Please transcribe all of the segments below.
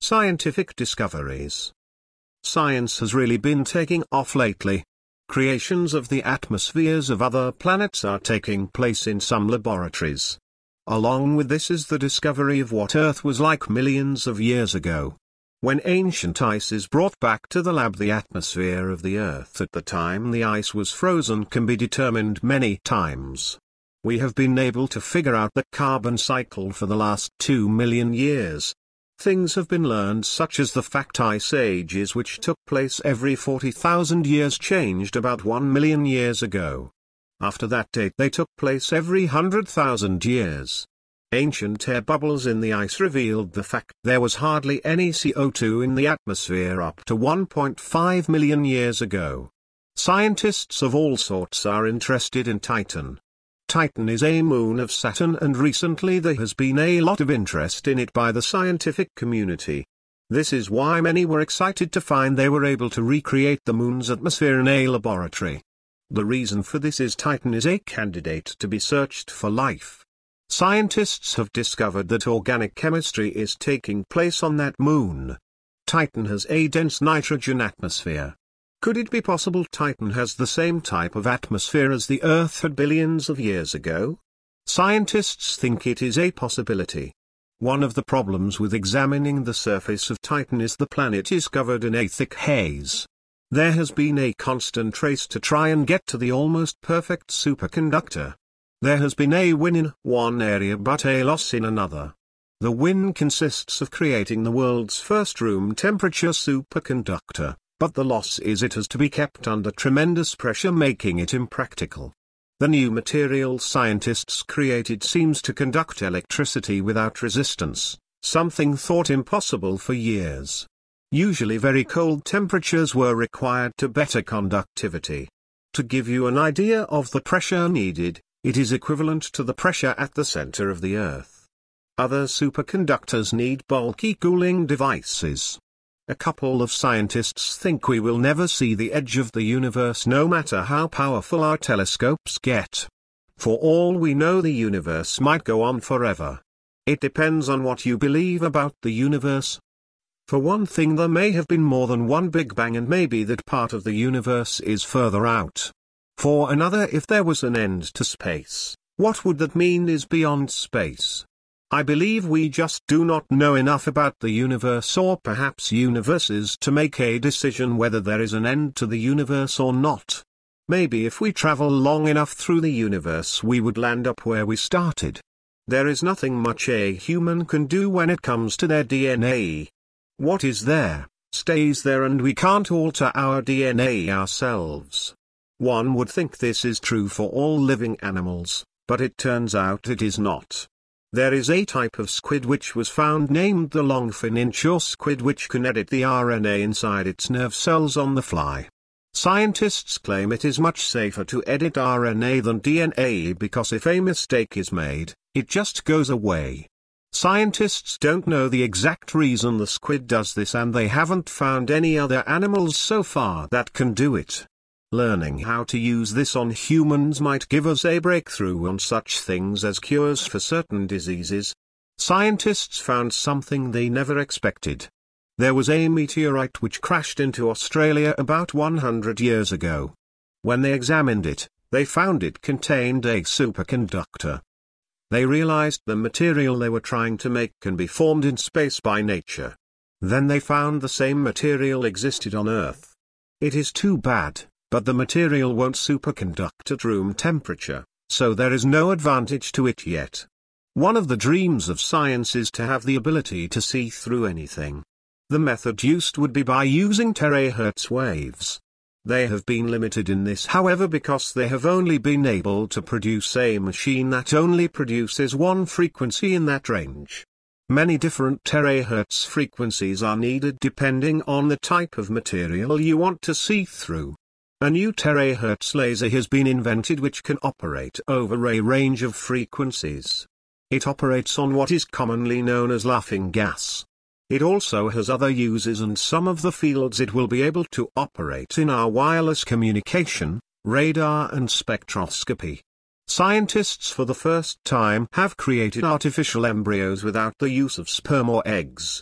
Scientific discoveries. Science has really been taking off lately. Creations of the atmospheres of other planets are taking place in some laboratories. Along with this is the discovery of what Earth was like millions of years ago. When ancient ice is brought back to the lab, the atmosphere of the Earth at the time the ice was frozen can be determined many times. We have been able to figure out the carbon cycle for the last 2 million years. Things have been learned such as the fact ice ages which took place every 40,000 years changed about 1 million years ago. After that date they took place every 100,000 years. Ancient air bubbles in the ice revealed the fact there was hardly any CO2 in the atmosphere up to 1.5 million years ago. Scientists of all sorts are interested in Titan. Titan is a moon of Saturn, and recently there has been a lot of interest in it by the scientific community. This is why many were excited to find they were able to recreate the moon's atmosphere in a laboratory. The reason for this is Titan is a candidate to be searched for life. Scientists have discovered that organic chemistry is taking place on that moon. Titan has a dense nitrogen atmosphere. Could it be possible Titan has the same type of atmosphere as the Earth had billions of years ago? Scientists think it is a possibility. One of the problems with examining the surface of Titan is the planet is covered in a thick haze. There has been a constant race to try and get to the almost perfect superconductor. There has been a win in one area but a loss in another. The win consists of creating the world's first room temperature superconductor. But the loss is it has to be kept under tremendous pressure, making it impractical. The new material scientists created seems to conduct electricity without resistance, something thought impossible for years. Usually very cold temperatures were required to better conductivity. To give you an idea of the pressure needed, it is equivalent to the pressure at the center of the Earth. Other superconductors need bulky cooling devices. A couple of scientists think we will never see the edge of the universe no matter how powerful our telescopes get. For all we know, the universe might go on forever. It depends on what you believe about the universe. For one thing, there may have been more than one Big Bang, and maybe that part of the universe is further out. For another, if there was an end to space, what would that mean is beyond space? I believe we just do not know enough about the universe, or perhaps universes, to make a decision whether there is an end to the universe or not. Maybe if we travel long enough through the universe we would land up where we started. There is nothing much a human can do when it comes to their DNA. What is there, stays there, and we can't alter our DNA ourselves. One would think this is true for all living animals, but it turns out it is not. There is a type of squid which was found named the longfin inshore squid which can edit the RNA inside its nerve cells on the fly. Scientists claim it is much safer to edit RNA than DNA because if a mistake is made, it just goes away. Scientists don't know the exact reason the squid does this, and they haven't found any other animals so far that can do it. Learning how to use this on humans might give us a breakthrough on such things as cures for certain diseases. Scientists found something they never expected. There was a meteorite which crashed into Australia about 100 years ago. When they examined it, they found it contained a superconductor. They realized the material they were trying to make can be formed in space by nature. Then they found the same material existed on Earth. It is too bad, but the material won't superconduct at room temperature, so there is no advantage to it yet. One of the dreams of science is to have the ability to see through anything. The method used would be by using terahertz waves. They have been limited in this, however, because they have only been able to produce a machine that only produces one frequency in that range. Many different terahertz frequencies are needed depending on the type of material you want to see through. A new terahertz laser has been invented which can operate over a range of frequencies. It operates on what is commonly known as laughing gas. It also has other uses, and some of the fields it will be able to operate in are wireless communication, radar and spectroscopy. Scientists for the first time have created artificial embryos without the use of sperm or eggs.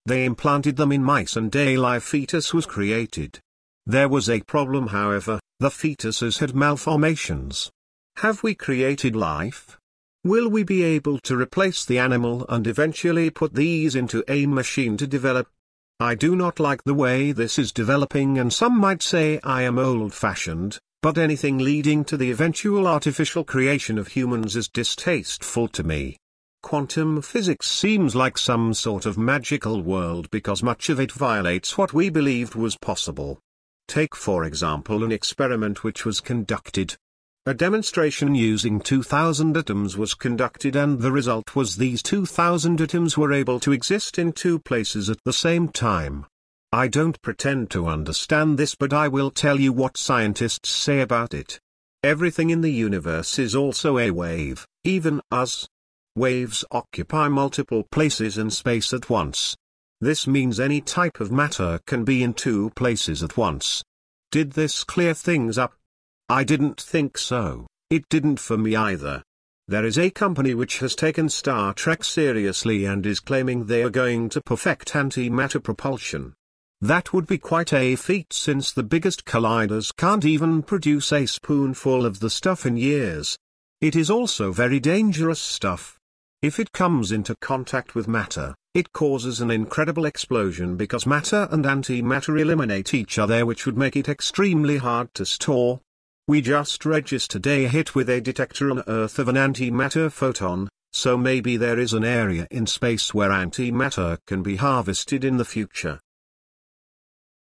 They implanted them in mice and a live fetus was created. There was a problem, however: the fetuses had malformations. Have we created life? Will we be able to replace the animal and eventually put these into a machine to develop? I do not like the way this is developing, and some might say I am old-fashioned, but anything leading to the eventual artificial creation of humans is distasteful to me. Quantum physics seems like some sort of magical world because much of it violates what we believed was possible. Take for example an experiment which was conducted. A demonstration using 2,000 atoms was conducted, and the result was these 2,000 atoms were able to exist in two places at the same time. I don't pretend to understand this, but I will tell you what scientists say about it. Everything in the universe is also a wave, even us. Waves occupy multiple places in space at once. This means any type of matter can be in two places at once. Did this clear things up? I didn't think so. It didn't for me either. There is a company which has taken Star Trek seriously and is claiming they are going to perfect antimatter propulsion. That would be quite a feat, since the biggest colliders can't even produce a spoonful of the stuff in years. It is also very dangerous stuff. If it comes into contact with matter, it causes an incredible explosion because matter and antimatter eliminate each other, which would make it extremely hard to store. We just registered a hit with a detector on Earth of an antimatter photon, so maybe there is an area in space where antimatter can be harvested in the future.